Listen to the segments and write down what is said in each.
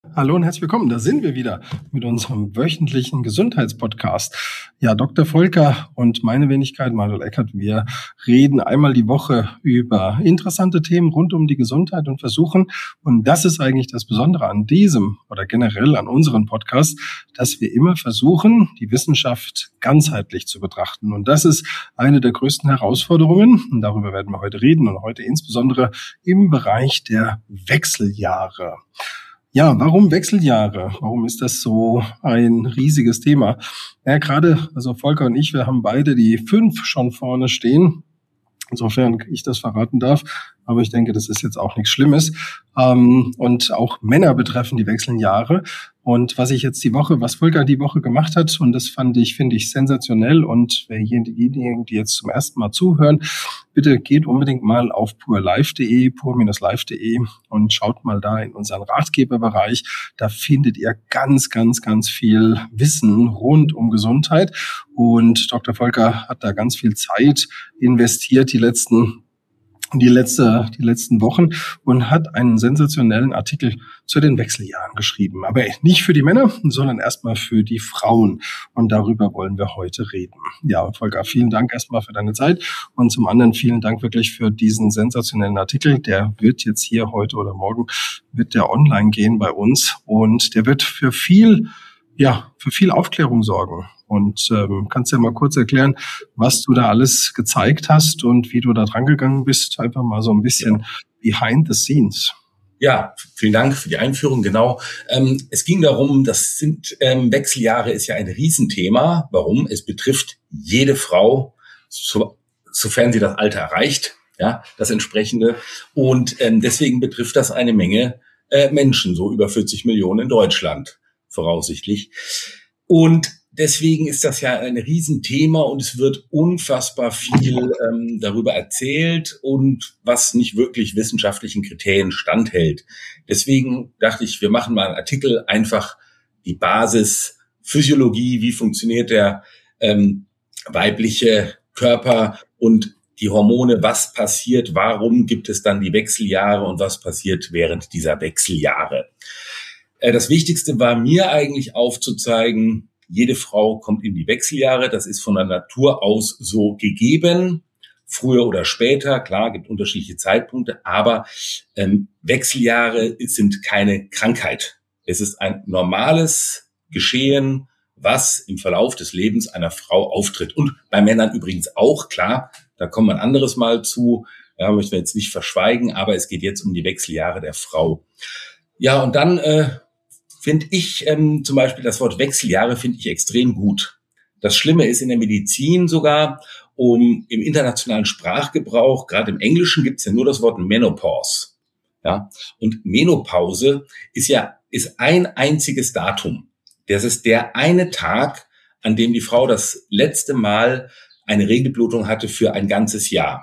Hallo und herzlich willkommen. Da sind wir wieder mit unserem wöchentlichen Gesundheitspodcast. Ja, Dr. Volker und meine Wenigkeit, Manuel Eckert, wir reden einmal die Woche über interessante Themen rund um die Gesundheit und versuchen, und das ist eigentlich das Besondere an diesem oder generell an unseren Podcast, dass wir immer versuchen, die Wissenschaft ganzheitlich zu betrachten. Und das ist eine der größten Herausforderungen. Und darüber werden wir heute reden und heute insbesondere im Bereich der Wechseljahre. Ja, warum Wechseljahre? Warum ist das so ein riesiges Thema? Ja, gerade, also Volker und ich, wir haben beide die 5 schon vorne stehen. Insofern ich das verraten darf. Aber ich denke, das ist jetzt auch nichts Schlimmes. Und auch Männer betreffen die Wechseljahre. Und was Volker die Woche gemacht hat, und das finde ich sensationell. Und diejenigen, die jetzt zum ersten Mal zuhören, bitte geht unbedingt mal auf pur-live.de und schaut mal da in unseren Ratgeberbereich. Da findet ihr ganz, ganz, ganz viel Wissen rund um Gesundheit. Und Dr. Volker hat da ganz viel Zeit investiert, die letzten Wochen und hat einen sensationellen Artikel zu den Wechseljahren geschrieben. Aber nicht für die Männer, sondern erstmal für die Frauen. Und darüber wollen wir heute reden. Ja, Volker, vielen Dank erstmal für deine Zeit. Und zum anderen vielen Dank wirklich für diesen sensationellen Artikel. Der wird jetzt hier heute oder morgen wird der online gehen bei uns. Und der wird für viel Aufklärung sorgen. Und kannst ja mal kurz erklären, was du da alles gezeigt hast und wie du da dran gegangen bist. Einfach mal so ein bisschen behind the scenes. Ja, vielen Dank für die Einführung. Genau. Es ging darum, Wechseljahre ist ja ein Riesenthema. Warum? Es betrifft jede Frau, sofern sie das Alter erreicht, ja, das entsprechende. Und deswegen betrifft das eine Menge Menschen, so über 40 Millionen in Deutschland voraussichtlich. Und deswegen ist das ja ein Riesenthema und es wird unfassbar viel darüber erzählt und was nicht wirklich wissenschaftlichen Kriterien standhält. Deswegen dachte ich, wir machen mal einen Artikel, einfach die Basis, Physiologie, wie funktioniert der weibliche Körper und die Hormone, was passiert, warum gibt es dann die Wechseljahre und was passiert während dieser Wechseljahre. Das Wichtigste war mir eigentlich aufzuzeigen, jede Frau kommt in die Wechseljahre. Das ist von der Natur aus so gegeben. Früher oder später, klar, gibt unterschiedliche Zeitpunkte, aber Wechseljahre sind keine Krankheit. Es ist ein normales Geschehen, was im Verlauf des Lebens einer Frau auftritt. Und bei Männern übrigens auch, klar, da kommt man anderes Mal zu. Ja, möchten wir jetzt nicht verschweigen, aber es geht jetzt um die Wechseljahre der Frau. Ja, und dann finde ich zum Beispiel das Wort Wechseljahre finde ich extrem gut. Das Schlimme ist in der Medizin sogar, im internationalen Sprachgebrauch, gerade im Englischen gibt es ja nur das Wort Menopause. Ja, und Menopause ist ein einziges Datum. Das ist der eine Tag, an dem die Frau das letzte Mal eine Regelblutung hatte für ein ganzes Jahr.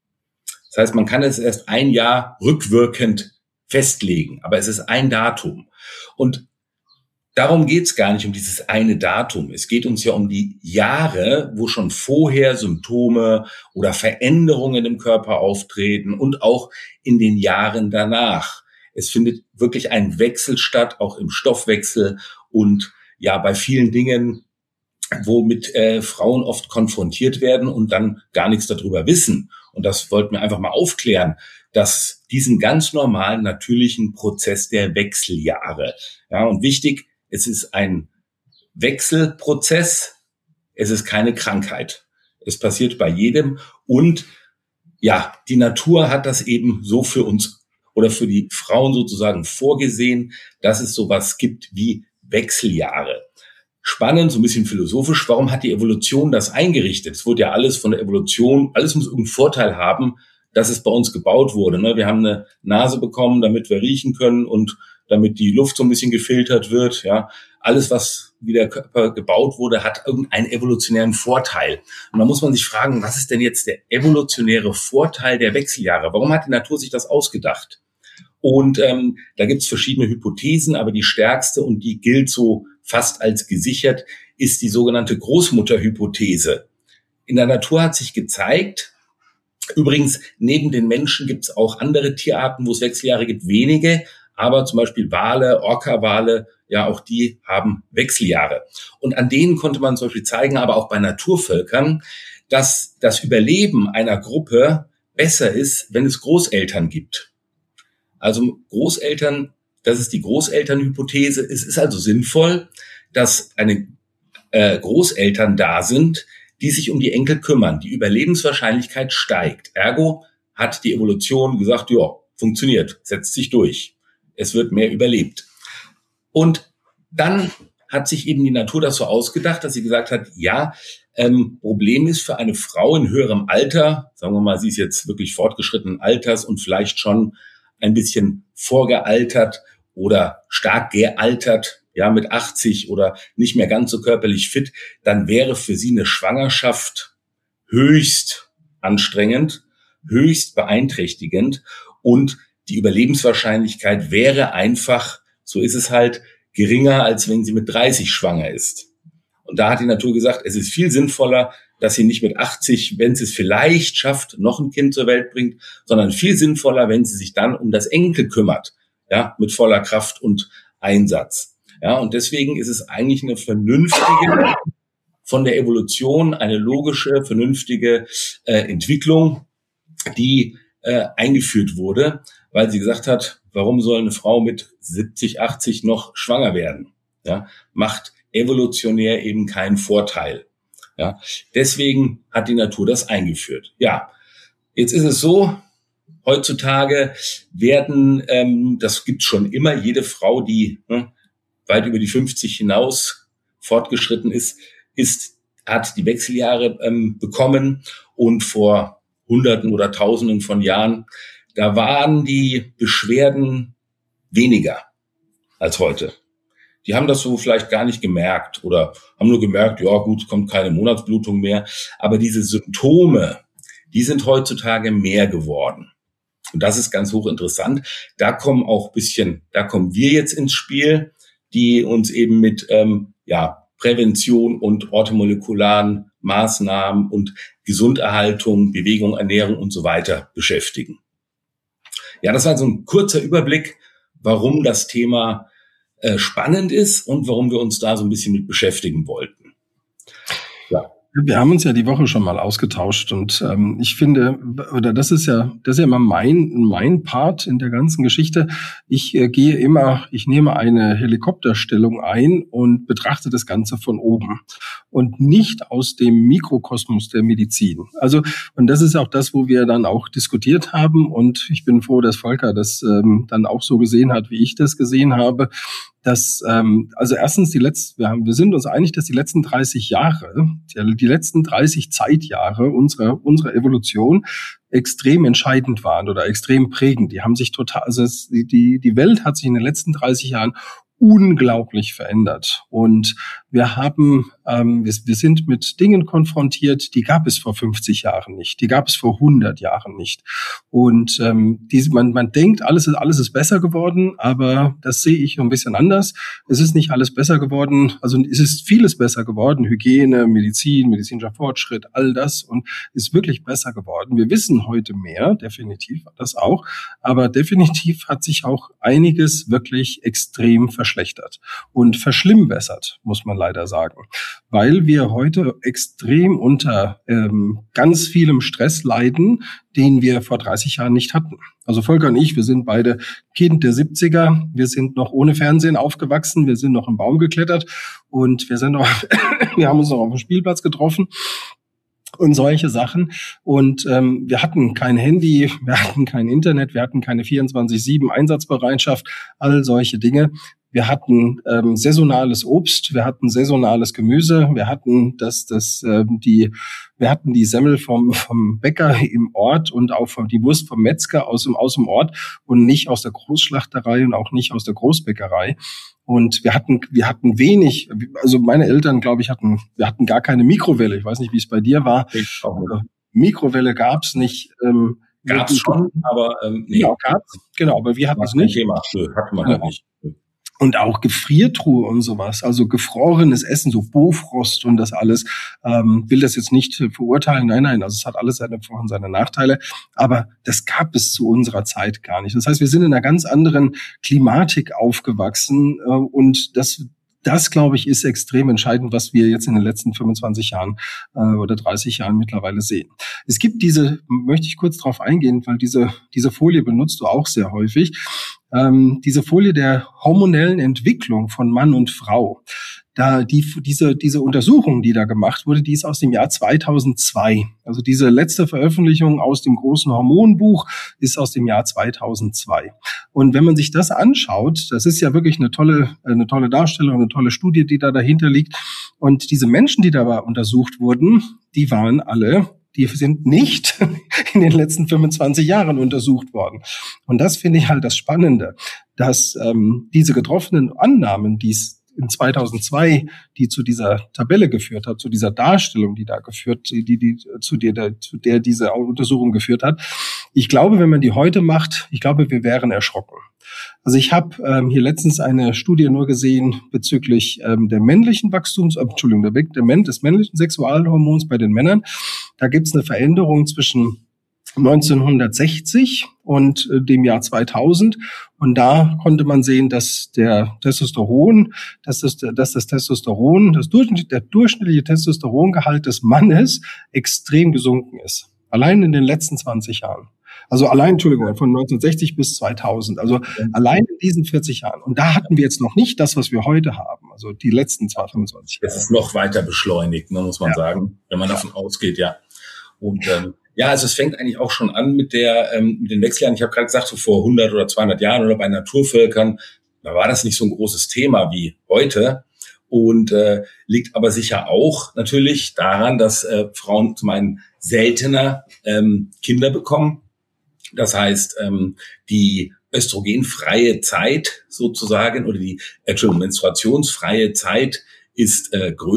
Das heißt, man kann es erst ein Jahr rückwirkend festlegen, aber es ist ein Datum. Und darum geht's gar nicht um dieses eine Datum. Es geht uns ja um die Jahre, wo schon vorher Symptome oder Veränderungen im Körper auftreten und auch in den Jahren danach. Es findet wirklich ein Wechsel statt, auch im Stoffwechsel und ja, bei vielen Dingen, womit Frauen oft konfrontiert werden und dann gar nichts darüber wissen. Und das wollten wir einfach mal aufklären, dass diesen ganz normalen, natürlichen Prozess der Wechseljahre. Ja, und wichtig, es ist ein Wechselprozess, es ist keine Krankheit. Es passiert bei jedem und ja, die Natur hat das eben so für uns oder für die Frauen sozusagen vorgesehen, dass es sowas gibt wie Wechseljahre. Spannend, so ein bisschen philosophisch, warum hat die Evolution das eingerichtet? Es wurde ja alles von der Evolution, alles muss irgendeinen Vorteil haben, dass es bei uns gebaut wurde. Wir haben eine Nase bekommen, damit wir riechen können und damit die Luft so ein bisschen gefiltert wird. Ja, alles, was wie der Körper gebaut wurde, hat irgendeinen evolutionären Vorteil. Und da muss man sich fragen, was ist denn jetzt der evolutionäre Vorteil der Wechseljahre? Warum hat die Natur sich das ausgedacht? Und da gibt es verschiedene Hypothesen, aber die stärkste und die gilt so fast als gesichert, ist die sogenannte Großmutterhypothese. In der Natur hat sich gezeigt, übrigens neben den Menschen gibt es auch andere Tierarten, wo es Wechseljahre gibt, wenige, Aber zum Beispiel Wale, Orca-Wale, ja, auch die haben Wechseljahre. Und an denen konnte man zum Beispiel zeigen, aber auch bei Naturvölkern, dass das Überleben einer Gruppe besser ist, wenn es Großeltern gibt. Also Großeltern, das ist die Großelternhypothese. Es ist also sinnvoll, dass Großeltern da sind, die sich um die Enkel kümmern. Die Überlebenswahrscheinlichkeit steigt. Ergo hat die Evolution gesagt, ja, funktioniert, setzt sich durch. Es wird mehr überlebt. Und dann hat sich eben die Natur das so ausgedacht, dass sie gesagt hat, ja, Problem ist für eine Frau in höherem Alter, sagen wir mal, sie ist jetzt wirklich fortgeschrittenen Alters und vielleicht schon ein bisschen vorgealtert oder stark gealtert, ja, mit 80 oder nicht mehr ganz so körperlich fit, dann wäre für sie eine Schwangerschaft höchst anstrengend, höchst beeinträchtigend und die Überlebenswahrscheinlichkeit wäre einfach, so ist es halt, geringer, als wenn sie mit 30 schwanger ist. Und da hat die Natur gesagt, es ist viel sinnvoller, dass sie nicht mit 80, wenn sie es vielleicht schafft, noch ein Kind zur Welt bringt, sondern viel sinnvoller, wenn sie sich dann um das Enkel kümmert, ja, mit voller Kraft und Einsatz. Ja, und deswegen ist es eigentlich eine vernünftige, von der Evolution eine logische, vernünftige Entwicklung, die eingeführt wurde, weil sie gesagt hat, warum soll eine Frau mit 70, 80 noch schwanger werden? Ja, macht evolutionär eben keinen Vorteil. Ja, deswegen hat die Natur das eingeführt. Ja, jetzt ist es so, heutzutage werden, das gibt schon immer, jede Frau, die weit über die 50 hinaus fortgeschritten ist, hat die Wechseljahre bekommen und vor Hunderten oder Tausenden von Jahren, da waren die Beschwerden weniger als heute. Die haben das so vielleicht gar nicht gemerkt oder haben nur gemerkt, ja gut, kommt keine Monatsblutung mehr. Aber diese Symptome, die sind heutzutage mehr geworden. Und das ist ganz hochinteressant. Da kommen wir jetzt ins Spiel, die uns eben mit Prävention und orthomolekularen Maßnahmen und Gesunderhaltung, Bewegung, Ernährung und so weiter beschäftigen. Ja, das war so ein kurzer Überblick, warum das Thema spannend ist und warum wir uns da so ein bisschen mit beschäftigen wollten. Ja. Wir haben uns ja die Woche schon mal ausgetauscht und ich finde, oder das ist ja immer mein Part in der ganzen Geschichte. Ich nehme eine Helikopterstellung ein und betrachte das Ganze von oben und nicht aus dem Mikrokosmos der Medizin. Also, und das ist auch das, wo wir dann auch diskutiert haben und ich bin froh, dass Volker das dann auch so gesehen hat, wie ich das gesehen habe. Dass, also erstens wir sind uns einig, dass die letzten 30 Jahre, die letzten 30 Zeitjahre unserer Evolution extrem entscheidend waren oder extrem prägend. Die haben sich total, also die Welt hat sich in den letzten 30 Jahren unglaublich verändert. Und wir sind mit Dingen konfrontiert, die gab es vor 50 Jahren nicht, die gab es vor 100 Jahren nicht. Und man denkt, alles ist besser geworden, aber das sehe ich ein bisschen anders. Es ist nicht alles besser geworden, also es ist vieles besser geworden, Hygiene, Medizin, medizinischer Fortschritt, all das und ist wirklich besser geworden. Wir wissen heute mehr, definitiv das auch, aber definitiv hat sich auch einiges wirklich extrem verschlechtert und verschlimmbessert, muss man leider sagen, weil wir heute extrem unter ganz vielem Stress leiden, den wir vor 30 Jahren nicht hatten. Also Volker und ich, wir sind beide Kind der 70er, wir sind noch ohne Fernsehen aufgewachsen, wir sind noch im Baum geklettert und wir haben uns noch auf dem Spielplatz getroffen und solche Sachen. Und wir hatten kein Handy, wir hatten kein Internet, wir hatten keine 24/7 Einsatzbereitschaft, all solche Dinge. Wir hatten saisonales Obst, wir hatten saisonales Gemüse, wir hatten die Semmel vom Bäcker im Ort und auch die Wurst vom Metzger aus dem Ort und nicht aus der Großschlachterei und auch nicht aus der Großbäckerei. Und wir hatten wenig, also meine Eltern, glaube ich, wir hatten gar keine Mikrowelle. Ich weiß nicht, wie es bei dir war. Mikrowelle gab's nicht. Gab's schon, aber nee. Genau, aber wir hatten es nicht. Thema. Hatten wir halt nicht. Und auch Gefriertruhe und sowas, also gefrorenes Essen, so Bofrost und das alles, will das jetzt nicht verurteilen, nein, also es hat alles seine Vor- und seine Nachteile, aber das gab es zu unserer Zeit gar nicht. Das heißt, wir sind in einer ganz anderen Klimatik aufgewachsen und das, glaube ich, ist extrem entscheidend, was wir jetzt in den letzten 25 Jahren oder 30 Jahren mittlerweile sehen. Es gibt möchte ich kurz drauf eingehen, weil diese Folie benutzt du auch sehr häufig, diese Folie der hormonellen Entwicklung von Mann und Frau. Diese Untersuchung, die da gemacht wurde, die ist aus dem Jahr 2002. Also diese letzte Veröffentlichung aus dem großen Hormonbuch ist aus dem Jahr 2002. Und wenn man sich das anschaut, das ist ja wirklich eine tolle Darstellung, eine tolle Studie, die da dahinter liegt. Und diese Menschen, die dabei untersucht wurden, die sind nicht in den letzten 25 Jahren untersucht worden. Und das finde ich halt das Spannende, dass diese getroffenen Annahmen, die es in 2002, die zu dieser Tabelle geführt hat, zu dieser Darstellung, zu der diese Untersuchung geführt hat. Ich glaube, wenn man die heute macht, wir wären erschrocken. Also ich habe hier letztens eine Studie nur gesehen bezüglich des männlichen Sexualhormons bei den Männern. Da gibt es eine Veränderung zwischen 1960 und dem Jahr 2000. Und da konnte man sehen, dass der durchschnittliche Testosterongehalt des Mannes extrem gesunken ist. Allein in den letzten 20 Jahren. Also von 1960 bis 2000. Also allein in diesen 40 Jahren. Und da hatten wir jetzt noch nicht das, was wir heute haben. Also die letzten 25 Jahre. Das ist noch weiter beschleunigt, muss man sagen, wenn man davon ausgeht, ja. Und also es fängt eigentlich auch schon an mit den Wechseljahren. Ich habe gerade gesagt, so vor 100 oder 200 Jahren oder bei Naturvölkern, da war das nicht so ein großes Thema wie heute. Und liegt aber sicher auch natürlich daran, dass Frauen zum einen seltener Kinder bekommen. Das heißt, die östrogenfreie Zeit sozusagen oder die menstruationsfreie Zeit ist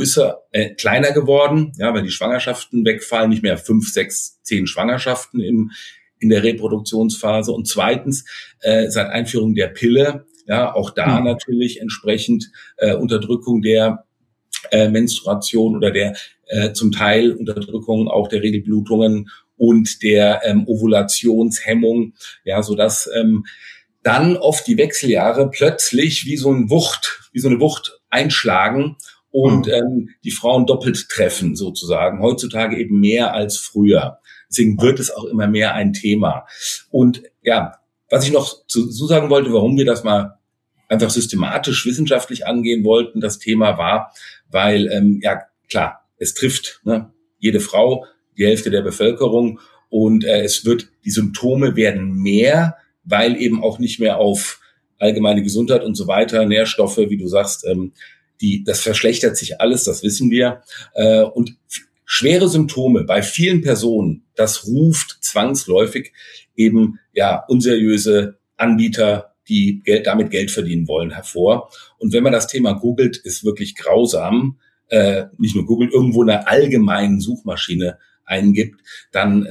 kleiner geworden, ja, weil die Schwangerschaften wegfallen, nicht mehr 5, 6, 10 Schwangerschaften in der Reproduktionsphase. Und zweitens, seit Einführung der Pille, ja, auch da natürlich entsprechend Unterdrückung der Menstruation oder der zum Teil Unterdrückung auch der Regelblutungen und der Ovulationshemmung, ja, sodass dann oft die Wechseljahre plötzlich wie so eine Wucht einschlagen und die Frauen doppelt treffen sozusagen. Heutzutage eben mehr als früher. Deswegen wird es auch immer mehr ein Thema. Und ja, was ich noch zu sagen wollte, warum wir das mal einfach systematisch wissenschaftlich angehen wollten, das Thema war, weil klar, es trifft jede Frau, die Hälfte der Bevölkerung, und die Symptome werden mehr, weil eben auch nicht mehr auf allgemeine Gesundheit und so weiter, Nährstoffe, wie du sagst, das verschlechtert sich alles, das wissen wir. Und schwere Symptome bei vielen Personen, das ruft zwangsläufig eben unseriöse Anbieter, die damit Geld verdienen wollen, hervor. Und wenn man das Thema googelt, ist wirklich grausam. Nicht nur googelt, irgendwo in einer allgemeinen Suchmaschine eingibt, dann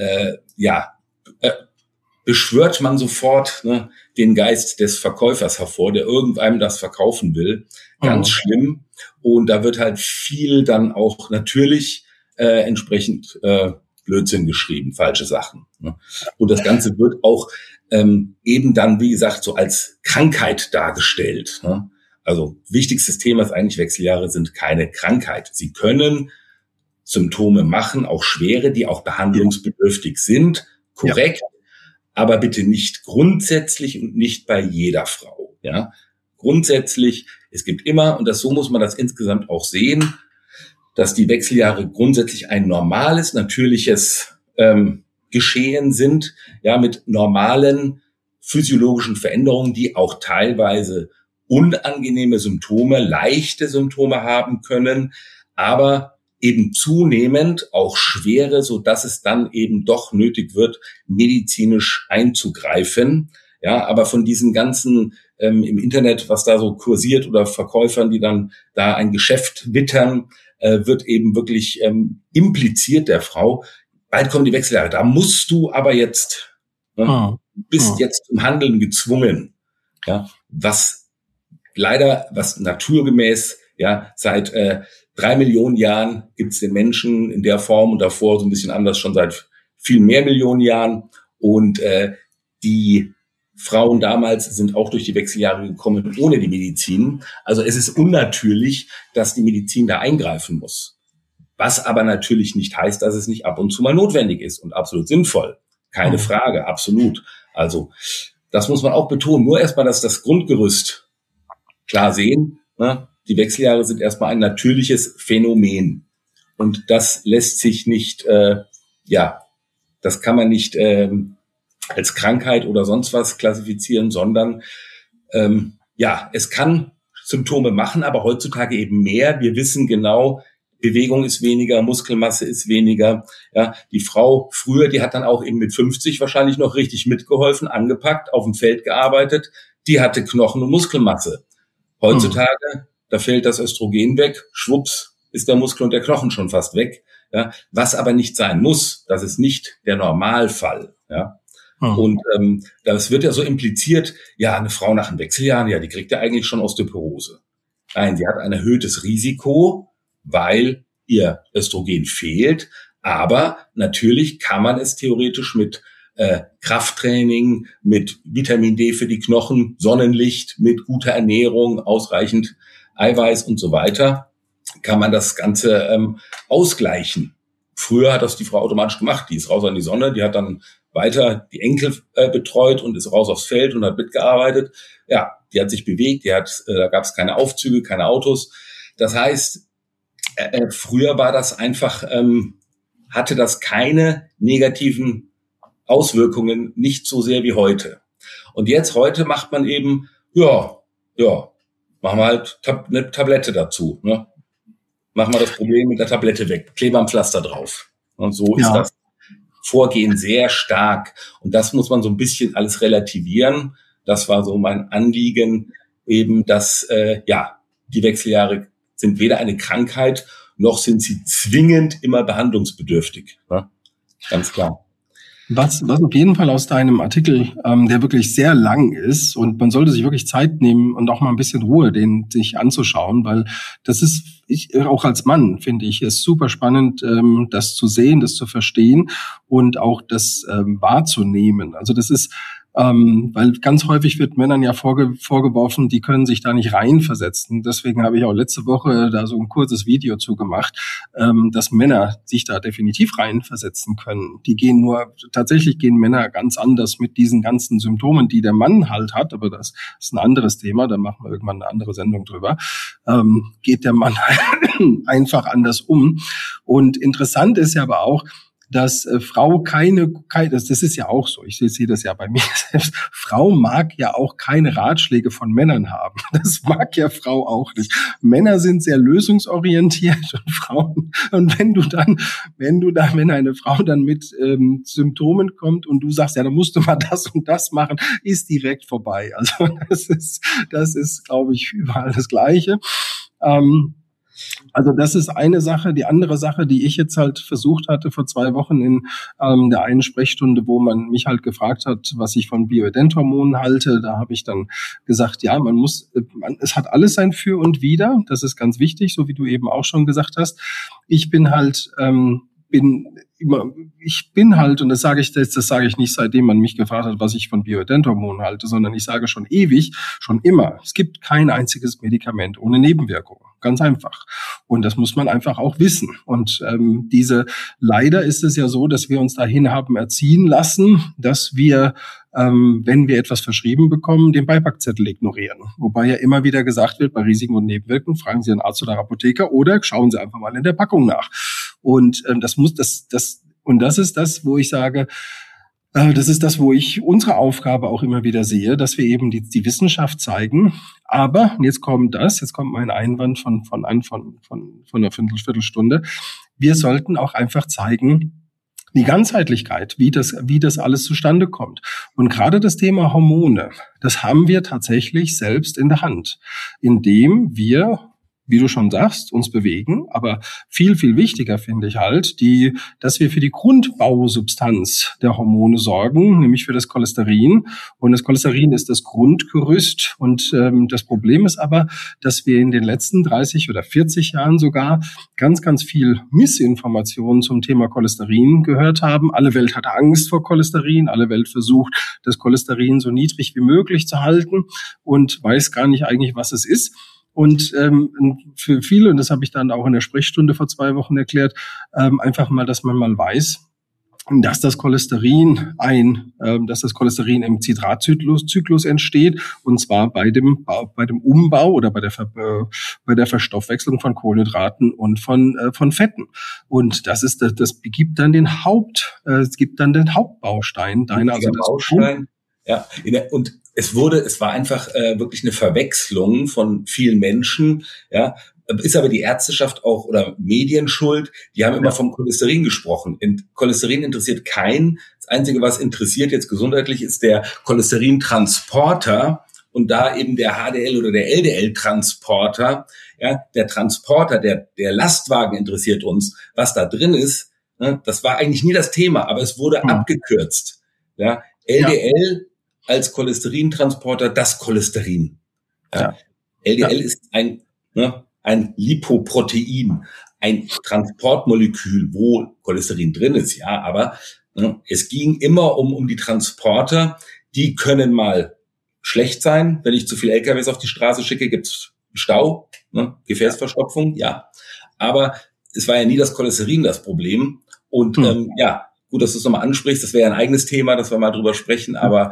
beschwört man sofort den Geist des Verkäufers hervor, der irgendeinem das verkaufen will. Ganz schlimm. Und da wird halt viel dann auch natürlich entsprechend Blödsinn geschrieben, falsche Sachen. Und das Ganze wird auch eben dann, wie gesagt, so als Krankheit dargestellt. Also wichtigstes Thema ist eigentlich, Wechseljahre sind keine Krankheit. Sie können Symptome machen, auch schwere, die auch behandlungsbedürftig sind, korrekt, aber bitte nicht grundsätzlich und nicht bei jeder Frau. Ja, grundsätzlich, es gibt immer, und so muss man das insgesamt auch sehen, dass die Wechseljahre grundsätzlich ein normales, natürliches Geschehen sind, ja, mit normalen physiologischen Veränderungen, die auch teilweise unangenehme Symptome, leichte Symptome haben können, aber eben zunehmend auch schwere, so dass es dann eben doch nötig wird, medizinisch einzugreifen. Ja, aber von diesen ganzen im Internet, was da so kursiert, oder Verkäufern, die dann da ein Geschäft wittern, wird eben wirklich impliziert der Frau, bald kommen die Wechseljahre, da musst du aber jetzt, bist jetzt zum Handeln gezwungen. Ja, was leider, was naturgemäß, ja, seit 3 Millionen Jahren gibt es den Menschen in der Form und davor so ein bisschen anders schon seit viel mehr Millionen Jahren. Und die Frauen damals sind auch durch die Wechseljahre gekommen ohne die Medizin. Also es ist unnatürlich, dass die Medizin da eingreifen muss. Was aber natürlich nicht heißt, dass es nicht ab und zu mal notwendig ist und absolut sinnvoll. Keine Frage, absolut. Also das muss man auch betonen. Nur erstmal, dass das Grundgerüst klar sehen. Ne? Die Wechseljahre sind erstmal ein natürliches Phänomen. Und das lässt sich nicht, das kann man nicht als Krankheit oder sonst was klassifizieren, sondern es kann Symptome machen, aber heutzutage eben mehr. Wir wissen genau, Bewegung ist weniger, Muskelmasse ist weniger. Ja, die Frau früher, die hat dann auch eben mit 50 wahrscheinlich noch richtig mitgeholfen, angepackt, auf dem Feld gearbeitet. Die hatte Knochen und Muskelmasse. Heutzutage, da fällt das Östrogen weg, schwupps, ist der Muskel und der Knochen schon fast weg. Ja, was aber nicht sein muss, das ist nicht der Normalfall. Ja. Und das wird ja so impliziert, ja, eine Frau nach den Wechseljahren, ja, die kriegt ja eigentlich schon Osteoporose. Nein, sie hat ein erhöhtes Risiko, weil ihr Östrogen fehlt. Aber natürlich kann man es theoretisch mit Krafttraining, mit Vitamin D für die Knochen, Sonnenlicht, mit guter Ernährung, ausreichend Eiweiß und so weiter, kann man das Ganze ausgleichen. Früher hat das die Frau automatisch gemacht. Die ist raus an die Sonne, die hat dann weiter die Enkel betreut und ist raus aufs Feld und hat mitgearbeitet. Ja, die hat sich bewegt, da gab es keine Aufzüge, keine Autos. Das heißt, früher war das einfach, hatte das keine negativen Auswirkungen, nicht so sehr wie heute. Und heute macht man eben, machen wir halt eine Tablette dazu, ne? Machen wir das Problem mit der Tablette weg, kleben wir ein Pflaster drauf. Und so ist das Vorgehen sehr stark. Und das muss man so ein bisschen alles relativieren. Das war so mein Anliegen, eben, dass die Wechseljahre sind weder eine Krankheit, noch sind sie zwingend immer behandlungsbedürftig. Ja? Ganz klar. Was auf jeden Fall aus deinem Artikel, der wirklich sehr lang ist, und man sollte sich wirklich Zeit nehmen und auch mal ein bisschen Ruhe, den sich anzuschauen, weil das ist, auch als Mann finde ich, ist super spannend, das zu sehen, das zu verstehen und auch das wahrzunehmen. Also das ist, weil ganz häufig wird Männern ja vorgeworfen, die können sich da nicht reinversetzen. Deswegen habe ich auch letzte Woche da so ein kurzes Video zugemacht, dass Männer sich da definitiv reinversetzen können. Tatsächlich gehen Männer ganz anders mit diesen ganzen Symptomen, die der Mann halt hat, aber das ist ein anderes Thema, da machen wir irgendwann eine andere Sendung drüber, geht der Mann einfach anders um. Und interessant ist ja aber auch, dass Frau das ist ja auch so, ich sehe das ja bei mir selbst, Frau mag ja auch keine Ratschläge von Männern haben. Das mag ja Frau auch nicht. Männer sind sehr lösungsorientiert und Frauen, und wenn eine Frau dann mit Symptomen kommt und du sagst, ja, da musst du mal das und das machen, ist direkt vorbei. Also das ist, glaube ich, überall das Gleiche. Also das ist eine Sache. Die andere Sache, die ich jetzt halt versucht hatte vor 2 Wochen in der einen Sprechstunde, wo man mich halt gefragt hat, was ich von Bioidenthormonen halte, da habe ich dann gesagt, ja, es hat alles sein Für und Wider. Das ist ganz wichtig, so wie du eben auch schon gesagt hast. Ich bin halt und das sage ich nicht, seitdem man mich gefragt hat, was ich von Bioidenthormonen halte, sondern ich sage schon ewig, schon immer, es gibt kein einziges Medikament ohne Nebenwirkungen. Ganz einfach. Und das muss man einfach auch wissen. Und leider ist es ja so, dass wir uns dahin haben erziehen lassen, dass wir, wenn wir etwas verschrieben bekommen, den Beipackzettel ignorieren. Wobei ja immer wieder gesagt wird, bei Risiken und Nebenwirkungen fragen Sie einen Arzt oder Apotheker oder schauen Sie einfach mal in der Packung nach. Und das ist das, wo ich sage, das ist das, wo ich unsere Aufgabe auch immer wieder sehe, dass wir eben die Wissenschaft zeigen. Aber, und jetzt kommt mein Einwand von einer Viertelstunde. Wir sollten auch einfach zeigen, die Ganzheitlichkeit, wie das alles zustande kommt. Und gerade das Thema Hormone, das haben wir tatsächlich selbst in der Hand, indem wir wie du schon sagst, uns bewegen, aber viel, viel wichtiger finde ich halt, dass wir für die Grundbausubstanz der Hormone sorgen, nämlich für das Cholesterin. Und das Cholesterin ist das Grundgerüst. Und das Problem ist aber, dass wir in den letzten 30 oder 40 Jahren sogar ganz, ganz viel Missinformationen zum Thema Cholesterin gehört haben. Alle Welt hatte Angst vor Cholesterin, alle Welt versucht, das Cholesterin so niedrig wie möglich zu halten und weiß gar nicht eigentlich, was es ist. Und für viele, und das habe ich dann auch in der Sprechstunde vor 2 Wochen erklärt, einfach mal, dass man mal weiß, dass das Cholesterin im Zitratzyklus entsteht, und zwar bei dem Umbau oder bei der Verstoffwechslung von Kohlenhydraten und von Fetten. Und das gibt dann den Hauptbaustein deiner, also das Baustein. Ja, und es war einfach wirklich eine Verwechslung von vielen Menschen, ja. Ist aber die Ärzteschaft auch oder Medien schuld? Die haben immer vom Cholesterin gesprochen. Cholesterin interessiert keinen. Das Einzige, was interessiert jetzt gesundheitlich, ist der Cholesterintransporter und da eben der HDL oder der LDL-Transporter. Ja, der Transporter, der Lastwagen interessiert uns. Was da drin ist, ne, das war eigentlich nie das Thema, aber es wurde abgekürzt. Ja, LDL als Cholesterintransporter, das Cholesterin. Ja. LDL ist ein Lipoprotein, ein Transportmolekül, wo Cholesterin drin ist, ja, aber es ging immer um die Transporter, die können mal schlecht sein, wenn ich zu viele LKWs auf die Straße schicke, gibt's Stau, Gefäßverstopfung, ja, aber es war ja nie das Cholesterin das Problem und gut, dass du es nochmal ansprichst, das wäre ja ein eigenes Thema, dass wir mal drüber sprechen, aber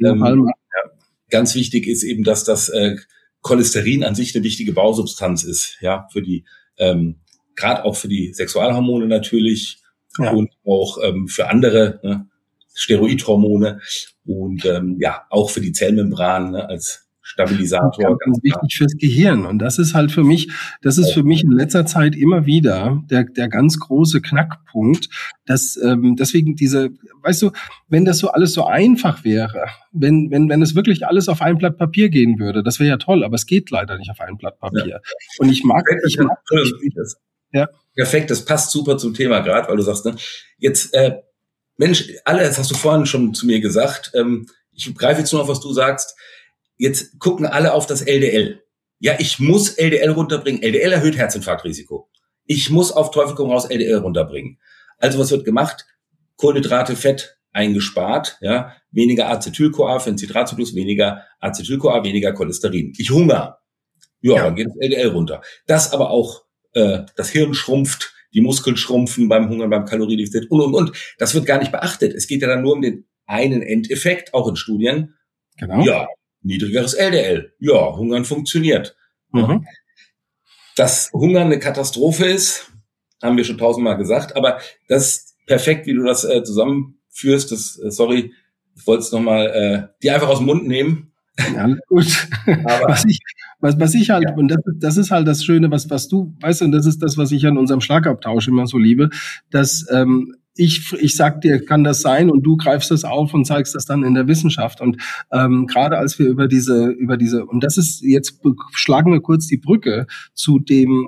ganz wichtig ist eben, dass das Cholesterin an sich eine wichtige Bausubstanz ist, ja, für die, gerade auch für die Sexualhormone natürlich und auch für andere Steroidhormone und auch für die Zellmembran als Stabilisator. Ganz wichtig fürs Gehirn. Und das ist halt für mich in letzter Zeit immer wieder der ganz große Knackpunkt, dass deswegen weißt du, wenn das so alles so einfach wäre, wenn es wirklich alles auf ein Blatt Papier gehen würde, das wäre ja toll, aber es geht leider nicht auf ein Blatt Papier. Ja. Und ich mag das. Ja. Perfekt, das passt super zum Thema gerade, weil du sagst, ne, jetzt, Mensch, das hast du vorhin schon zu mir gesagt, ich greife jetzt nur auf, was du sagst. Jetzt gucken alle auf das LDL. Ja, ich muss LDL runterbringen. LDL erhöht Herzinfarktrisiko. Ich muss auf Teufel komm raus LDL runterbringen. Also was wird gemacht? Kohlenhydrate, Fett eingespart, ja, weniger Acetyl-CoA für den Zitratzyklus, weniger Acetyl-CoA, weniger Cholesterin. Ich hungere. Ja, dann geht das LDL runter. Das aber auch, das Hirn schrumpft, die Muskeln schrumpfen beim Hungern, beim Kaloriendefizit und. Das wird gar nicht beachtet. Es geht ja dann nur um den einen Endeffekt, auch in Studien. Genau. Ja. Niedrigeres LDL. Ja, Hungern funktioniert. Mhm. Dass Hungern eine Katastrophe ist, haben wir schon 1000-mal gesagt, aber das ist perfekt, wie du das zusammenführst. Sorry, ich wollte es nochmal dir einfach aus dem Mund nehmen. Ja, gut. Aber was ich halt, und das ist halt das Schöne, was du weißt, und das ist das, was ich an unserem Schlagabtausch immer so liebe, dass ich sag dir, kann das sein, und du greifst das auf und zeigst das dann in der Wissenschaft. Und gerade als wir über diese, und das ist, jetzt schlagen wir kurz die Brücke zu den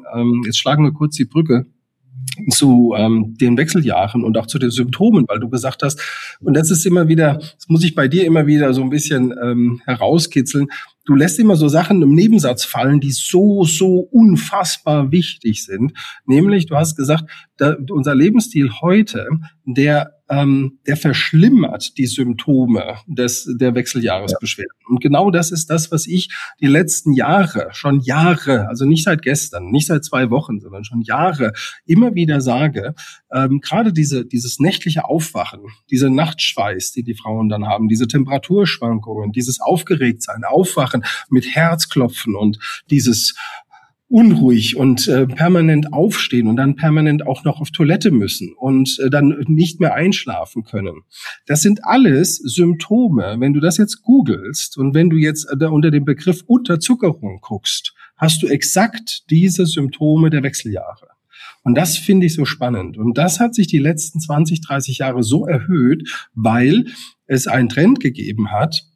Wechseljahren und auch zu den Symptomen, weil du gesagt hast, und das muss ich bei dir immer wieder so ein bisschen herauskitzeln. Du lässt immer so Sachen im Nebensatz fallen, die so unfassbar wichtig sind. Nämlich, du hast gesagt, unser Lebensstil heute, der verschlimmert die Symptome der Wechseljahresbeschwerden. Und genau das ist das, was ich die letzten Jahre, also nicht seit gestern, nicht seit 2 Wochen, sondern schon Jahre immer wieder sage, gerade dieses nächtliche Aufwachen, dieser Nachtschweiß, die Frauen dann haben, diese Temperaturschwankungen, dieses Aufgeregtsein, Aufwachen mit Herzklopfen und dieses unruhig und permanent aufstehen und dann permanent auch noch auf Toilette müssen und dann nicht mehr einschlafen können. Das sind alles Symptome. Wenn du das jetzt googelst und wenn du jetzt unter dem Begriff Unterzuckerung guckst, hast du exakt diese Symptome der Wechseljahre. Und das finde ich so spannend. Und das hat sich die letzten 20, 30 Jahre so erhöht, weil es einen Trend gegeben hat,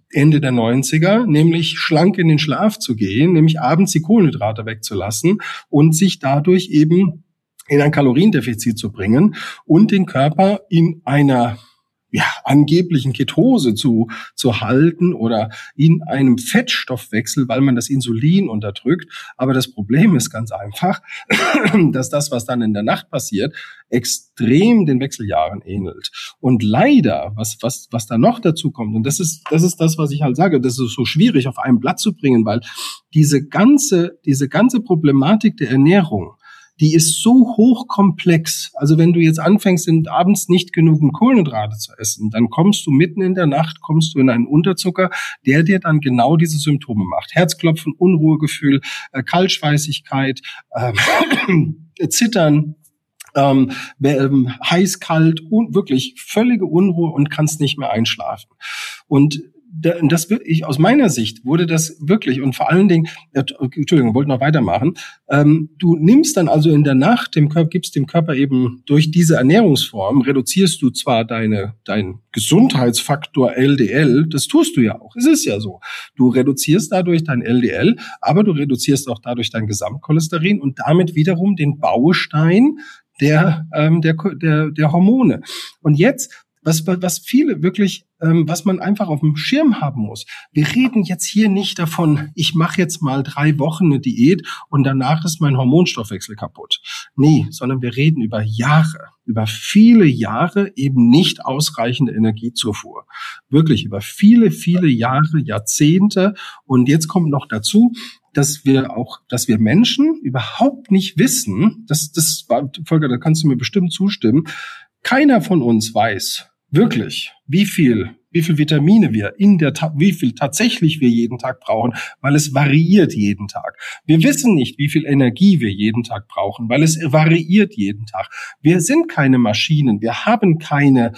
Ende der 90er, nämlich schlank in den Schlaf zu gehen, nämlich abends die Kohlenhydrate wegzulassen und sich dadurch eben in ein Kaloriendefizit zu bringen und den Körper in einer angeblichen Ketose zu halten oder in einem Fettstoffwechsel, weil man das Insulin unterdrückt. Aber das Problem ist ganz einfach, dass das, was dann in der Nacht passiert, extrem den Wechseljahren ähnelt. Und leider, was da noch dazu kommt, und das ist das, was ich halt sage, das ist so schwierig auf ein Blatt zu bringen, weil diese ganze Problematik der Ernährung, die ist so hochkomplex. Also wenn du jetzt anfängst, abends nicht genügend Kohlenhydrate zu essen, dann kommst du mitten in der Nacht, in einen Unterzucker, der dir dann genau diese Symptome macht. Herzklopfen, Unruhegefühl, Kaltschweißigkeit, Zittern, heiß, kalt, wirklich völlige Unruhe und kannst nicht mehr einschlafen. Und das wirklich, aus meiner Sicht wurde das wirklich, und vor allen Dingen, Entschuldigung, wollte noch weitermachen, du nimmst dann also in der Nacht, gibst dem Körper eben durch diese Ernährungsform, reduzierst du zwar dein Gesundheitsfaktor LDL, das tust du ja auch, es ist ja so, du reduzierst dadurch dein LDL, aber du reduzierst auch dadurch dein Gesamtcholesterin und damit wiederum den Baustein der Hormone. Und jetzt, was viele wirklich, was man einfach auf dem Schirm haben muss. Wir reden jetzt hier nicht davon, ich mache jetzt mal 3 Wochen eine Diät und danach ist mein Hormonstoffwechsel kaputt. Nee, sondern wir reden über Jahre, über viele Jahre eben nicht ausreichende Energiezufuhr. Wirklich über viele, viele Jahre, Jahrzehnte. Und jetzt kommt noch dazu, dass wir Menschen überhaupt nicht wissen, Volker, da kannst du mir bestimmt zustimmen, keiner von uns weiß wirklich, wie viel Vitamine wie viel tatsächlich wir jeden Tag brauchen, weil es variiert jeden Tag. Wir wissen nicht, wie viel Energie wir jeden Tag brauchen, weil es variiert jeden Tag. Wir sind keine Maschinen, wir haben keine,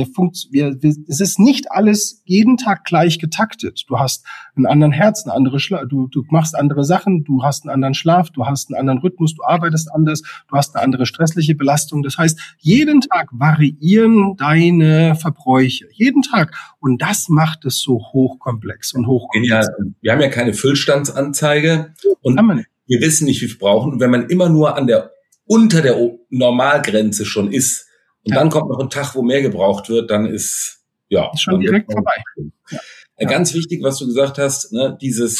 es ist nicht alles jeden Tag gleich getaktet. Du hast einen anderen Herz, du machst andere Sachen, du hast einen anderen Schlaf, du hast einen anderen Rhythmus, du arbeitest anders, du hast eine andere stressliche Belastung. Das heißt, jeden Tag variieren deine Verbräuche. Jeden Tag. Und das macht es so hochkomplex und hochkomplex. Wir haben ja keine Füllstandsanzeige und wir wissen nicht, wie wir brauchen. Und wenn man immer nur unter der Normalgrenze schon ist und dann kommt noch ein Tag, wo mehr gebraucht wird, dann ist schon direkt vorbei. Ja. Ganz wichtig, was du gesagt hast, ne,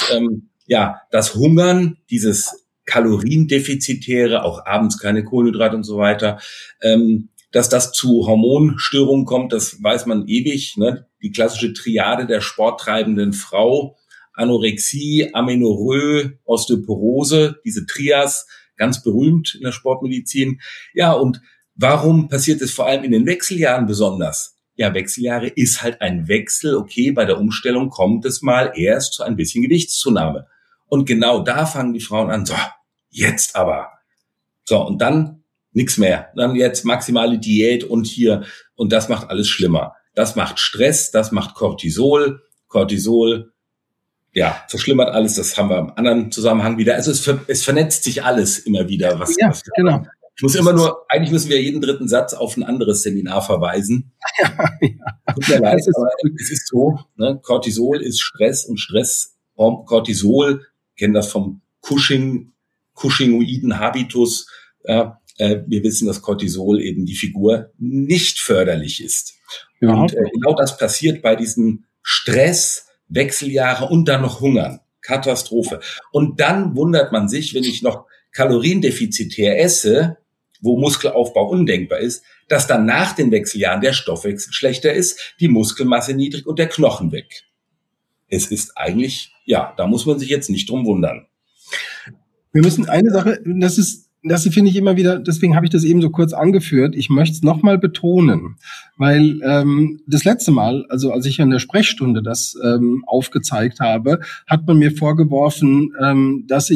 das Hungern, dieses Kaloriendefizitäre, auch abends keine Kohlenhydrate und so weiter, dass das zu Hormonstörungen kommt, das weiß man ewig, ne? Die klassische Triade der sporttreibenden Frau, Anorexie, Amenorrhoe, Osteoporose, diese Trias, ganz berühmt in der Sportmedizin. Ja, und warum passiert es vor allem in den Wechseljahren besonders? Ja, Wechseljahre ist halt ein Wechsel. Okay, bei der Umstellung kommt es mal erst zu ein bisschen Gewichtszunahme. Und genau da fangen die Frauen an, so, jetzt aber. So, und dann nichts mehr. Dann jetzt maximale Diät und das macht alles schlimmer. Das macht Stress, das macht Cortisol. Cortisol, verschlimmert alles. Das haben wir im anderen Zusammenhang wieder. Also es vernetzt sich alles immer wieder. Genau. Eigentlich müssen wir jeden 3. Satz auf ein anderes Seminar verweisen. Tut mir leid, aber es ist so, ne? Cortisol ist Stress und Cortisol, kennen das vom Cushingioiden Habitus, wir wissen, dass Cortisol eben die Figur nicht förderlich ist. Ja. Und genau das passiert bei diesem Stress, Wechseljahre und dann noch Hungern. Katastrophe. Und dann wundert man sich, wenn ich noch kaloriendefizitär esse, wo Muskelaufbau undenkbar ist, dass dann nach den Wechseljahren der Stoffwechsel schlechter ist, die Muskelmasse niedrig und der Knochen weg. Es ist eigentlich, da muss man sich jetzt nicht drum wundern. Wir müssen eine Sache, das finde ich immer wieder, deswegen habe ich das eben so kurz angeführt. Ich möchte es nochmal betonen, weil das letzte Mal, also als ich in der Sprechstunde das aufgezeigt habe, hat man mir vorgeworfen, dass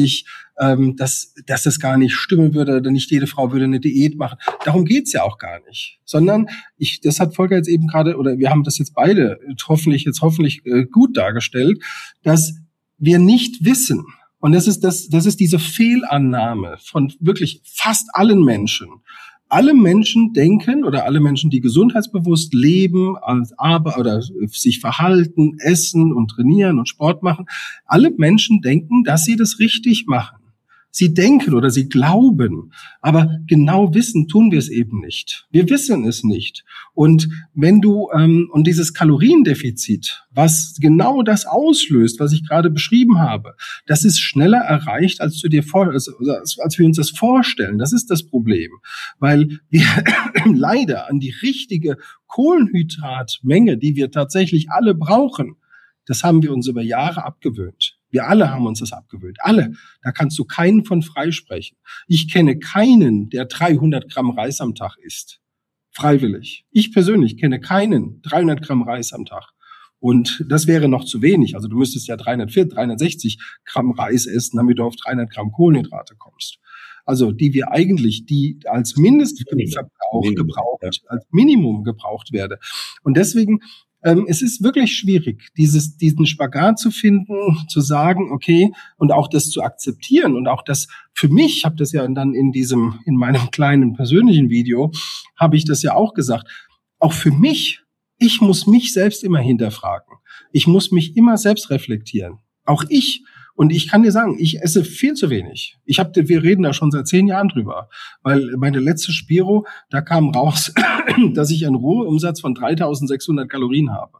das gar nicht stimmen würde, oder nicht jede Frau würde eine Diät machen. Darum geht's ja auch gar nicht, sondern das hat Volker jetzt eben gerade, oder wir haben das jetzt beide hoffentlich gut dargestellt, dass wir nicht wissen. Und das ist diese Fehlannahme von wirklich fast allen Menschen, alle Menschen denken oder alle Menschen, die gesundheitsbewusst leben, oder sich verhalten, essen und trainieren und Sport machen, alle Menschen denken, dass sie das richtig machen. Sie denken oder sie glauben, aber genau wissen tun wir es eben nicht. Wir wissen es nicht. Und wenn du und dieses Kaloriendefizit, was genau das auslöst, was ich gerade beschrieben habe, das ist schneller erreicht, als als wir uns das vorstellen. Das ist das Problem, weil wir leider an die richtige Kohlenhydratmenge, die wir tatsächlich alle brauchen, das haben wir uns über Jahre abgewöhnt. Wir alle haben uns das abgewöhnt. Alle. Da kannst du keinen von freisprechen. Ich kenne keinen, der 300 Gramm Reis am Tag isst. Freiwillig. Ich persönlich kenne keinen 300 Gramm Reis am Tag. Und das wäre noch zu wenig. Also du müsstest ja 360 Gramm Reis essen, damit du auf 300 Gramm Kohlenhydrate kommst. Also die als Mindestverbrauch gebraucht, als Minimum gebraucht werde. Und deswegen es ist wirklich schwierig, diesen Spagat zu finden, zu sagen, okay, und auch das zu akzeptieren und auch das für mich, ich habe das ja dann in meinem kleinen persönlichen Video, habe ich das ja auch gesagt, auch für mich, ich muss mich selbst immer hinterfragen. Ich muss mich immer selbst reflektieren. Auch ich. Und ich kann dir sagen, ich esse viel zu wenig. Wir reden da schon seit 10 Jahren drüber, weil meine letzte Spiro, da kam raus, dass ich einen Ruheumsatz von 3.600 Kalorien habe.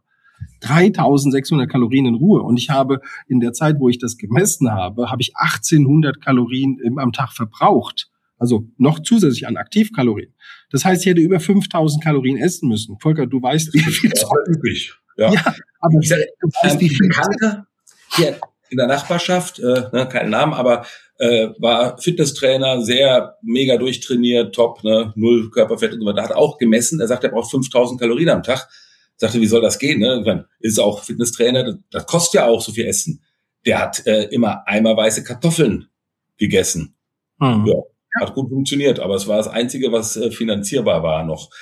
3.600 Kalorien in Ruhe. Und ich habe in der Zeit, wo ich das gemessen habe, habe ich 1.800 Kalorien am Tag verbraucht. Also noch zusätzlich an Aktivkalorien. Das heißt, ich hätte über 5.000 Kalorien essen müssen. Volker, du weißt, wie viel das ist üblich. Ja, aber du weißt, wie viel hier in der Nachbarschaft, keinen Namen, aber war Fitnesstrainer, sehr mega durchtrainiert, top, null Körperfett und so weiter, hat auch gemessen, er sagt, er braucht 5.000 Kalorien am Tag. Sagte, wie soll das gehen? Ne? Ist auch Fitnesstrainer, das kostet ja auch so viel Essen. Der hat immer eimerweise Kartoffeln gegessen. Ja, hat gut funktioniert, aber es war das Einzige, was finanzierbar war noch.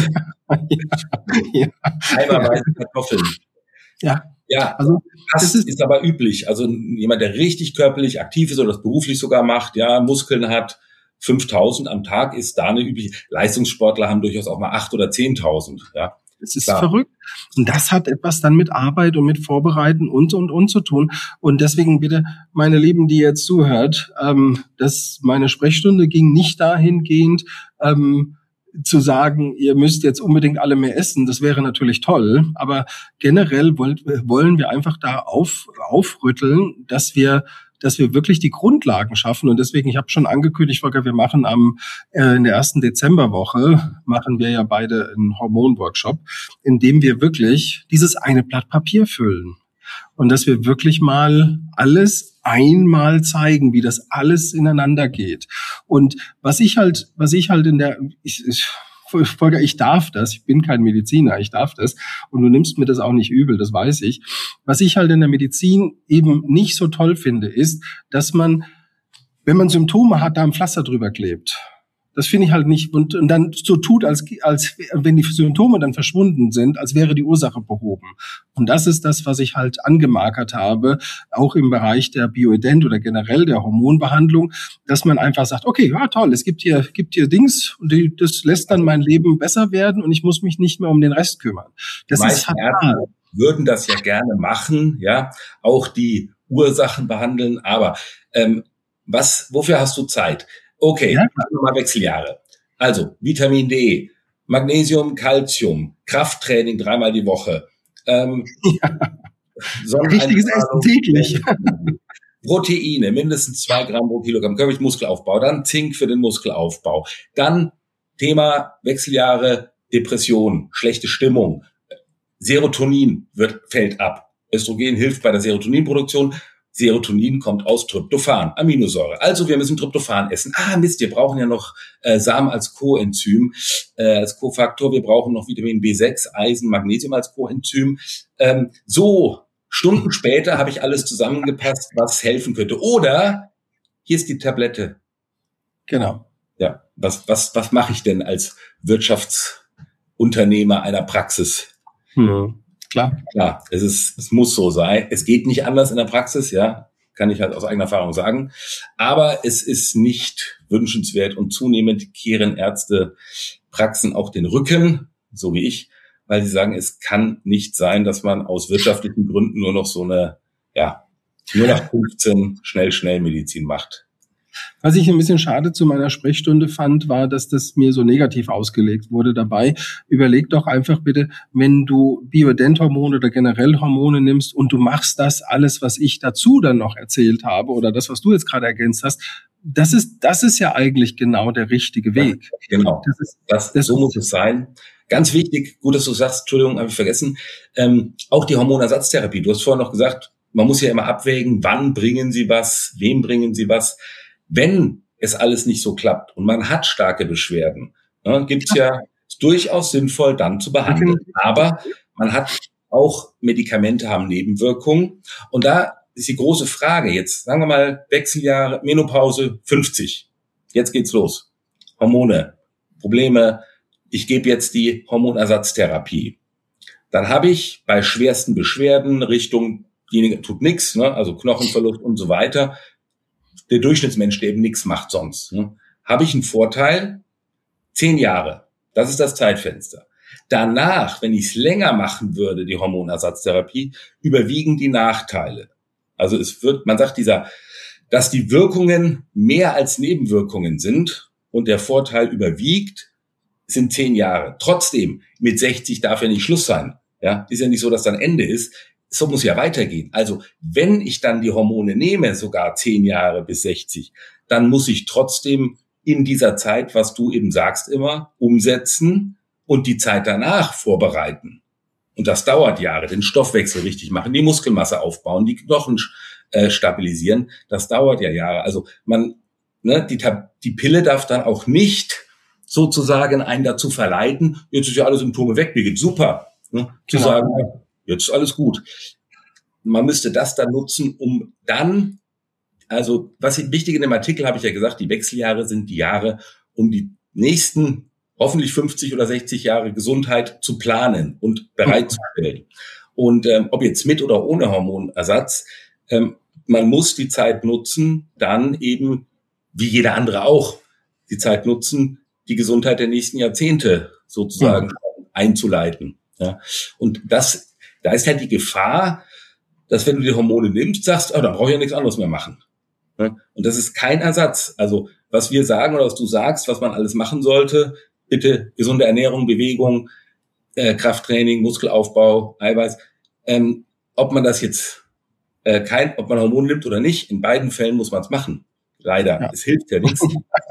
Ja. Eimerweise Kartoffeln. Ja, also das ist aber üblich. Also jemand, der richtig körperlich aktiv ist oder das beruflich sogar macht, ja, Muskeln hat, 5.000 am Tag ist da eine übliche. Leistungssportler haben durchaus auch mal 8.000 oder 10.000, ja. Es ist verrückt. Und das hat etwas dann mit Arbeit und mit Vorbereiten und zu tun. Und deswegen bitte, meine Lieben, die jetzt zuhört, dass meine Sprechstunde ging nicht dahingehend, zu sagen, ihr müsst jetzt unbedingt alle mehr essen, das wäre natürlich toll, aber generell wollen wir einfach da aufrütteln, dass wir wirklich die Grundlagen schaffen. Und deswegen, ich habe schon angekündigt, Volker, wir machen in der ersten Dezemberwoche, machen wir ja beide einen Hormonworkshop, in dem wir wirklich dieses eine Blatt Papier füllen. Und dass wir wirklich mal alles einmal zeigen, wie das alles ineinander geht. Und was ich halt Volker, ich darf das, ich bin kein Mediziner, ich darf das und du nimmst mir das auch nicht übel, das weiß ich. Was ich halt in der Medizin eben nicht so toll finde, ist, dass man, wenn man Symptome hat, da ein Pflaster drüber klebt. Das finde ich halt nicht und dann so tut, als wenn die Symptome dann verschwunden sind, als wäre die Ursache behoben. Und das ist das, was ich halt angemarkert habe, auch im Bereich der Bioident oder generell der Hormonbehandlung, dass man einfach sagt, okay, ja toll, es gibt hier Dings und das lässt dann mein Leben besser werden und ich muss mich nicht mehr um den Rest kümmern. Das ist fatal. Würden das ja gerne machen, ja, auch die Ursachen behandeln, aber wofür hast du Zeit? Okay, machen wir mal Wechseljahre. Also Vitamin D, Magnesium, Calcium, Krafttraining 3-mal die Woche. Richtiges Essen täglich. Proteine, mindestens 2 Gramm pro Kilogramm, körperlich Muskelaufbau, dann Zink für den Muskelaufbau. Dann Thema Wechseljahre, Depression, schlechte Stimmung. Serotonin fällt ab. Östrogen hilft bei der Serotoninproduktion. Serotonin kommt aus Tryptophan, Aminosäure. Also wir müssen Tryptophan essen. Mist, wir brauchen ja noch Samen als Coenzym, als Cofaktor. Wir brauchen noch Vitamin B6, Eisen, Magnesium als Coenzym. So, Stunden später habe ich alles zusammengepasst, was helfen könnte. Oder hier ist die Tablette. Genau. Ja, was mache ich denn als Wirtschaftsunternehmer einer Praxis? Klar, es muss so sein. Es geht nicht anders in der Praxis, ja, kann ich halt aus eigener Erfahrung sagen. Aber es ist nicht wünschenswert und zunehmend kehren Ärztepraxen auch den Rücken, so wie ich, weil sie sagen, es kann nicht sein, dass man aus wirtschaftlichen Gründen nur noch so eine, 0815 schnell Medizin macht. Was ich ein bisschen schade zu meiner Sprechstunde fand, war, dass das mir so negativ ausgelegt wurde dabei. Überleg doch einfach bitte, wenn du Bioidenthormone oder generell Hormone nimmst und du machst das alles, was ich dazu dann noch erzählt habe oder das, was du jetzt gerade ergänzt hast, das ist ja eigentlich genau der richtige Weg. Ja, genau, so muss es sein. Ganz wichtig, gut, dass du sagst, Entschuldigung, habe ich vergessen, auch die Hormonersatztherapie. Du hast vorhin noch gesagt, man muss ja immer abwägen, wann bringen sie was, wem bringen sie was. Wenn es alles nicht so klappt und man hat starke Beschwerden, ist durchaus sinnvoll, dann zu behandeln. Aber man hat auch Medikamente, haben Nebenwirkungen. Und da ist die große Frage jetzt, sagen wir mal Wechseljahre, Menopause 50. Jetzt geht's los. Hormone, Probleme. Ich gebe jetzt die Hormonersatztherapie. Dann habe ich bei schwersten Beschwerden Richtung, diejenige tut nichts, also Knochenverlust und so weiter, der Durchschnittsmensch, der eben nichts macht sonst, habe ich einen Vorteil, 10 Jahre. Das ist das Zeitfenster. Danach, wenn ich es länger machen würde, die Hormonersatztherapie, überwiegen die Nachteile. Also man sagt dass die Wirkungen mehr als Nebenwirkungen sind und der Vorteil überwiegt, sind 10 Jahre. Trotzdem, mit 60 darf ja nicht Schluss sein. Ja, ist ja nicht so, dass dann Ende ist. So muss ja weitergehen. Also wenn ich dann die Hormone nehme, sogar 10 Jahre bis 60, dann muss ich trotzdem in dieser Zeit, was du eben sagst immer, umsetzen und die Zeit danach vorbereiten. Und das dauert Jahre, den Stoffwechsel richtig machen, die Muskelmasse aufbauen, die Knochen stabilisieren. Das dauert ja Jahre. Also die Pille darf dann auch nicht sozusagen einen dazu verleiten, jetzt ist ja alle Symptome weg, mir geht's super. Zu sagen, jetzt ist alles gut. Man müsste das dann nutzen, um dann, also was wichtig in dem Artikel habe ich ja gesagt, die Wechseljahre sind die Jahre, um die nächsten hoffentlich 50 oder 60 Jahre Gesundheit zu planen und bereitzustellen. Und ob jetzt mit oder ohne Hormonersatz, man muss die Zeit nutzen, dann eben, wie jeder andere auch, die Zeit nutzen, die Gesundheit der nächsten Jahrzehnte sozusagen einzuleiten. Ja. Und da ist halt die Gefahr, dass wenn du die Hormone nimmst, sagst, dann brauche ich ja nichts anderes mehr machen. Ja. Und das ist kein Ersatz. Also was wir sagen oder was du sagst, was man alles machen sollte, bitte gesunde Ernährung, Bewegung, Krafttraining, Muskelaufbau, Eiweiß. Ob man das jetzt ob man Hormone nimmt oder nicht, in beiden Fällen muss man es machen. Leider. Ja. Es hilft ja nichts.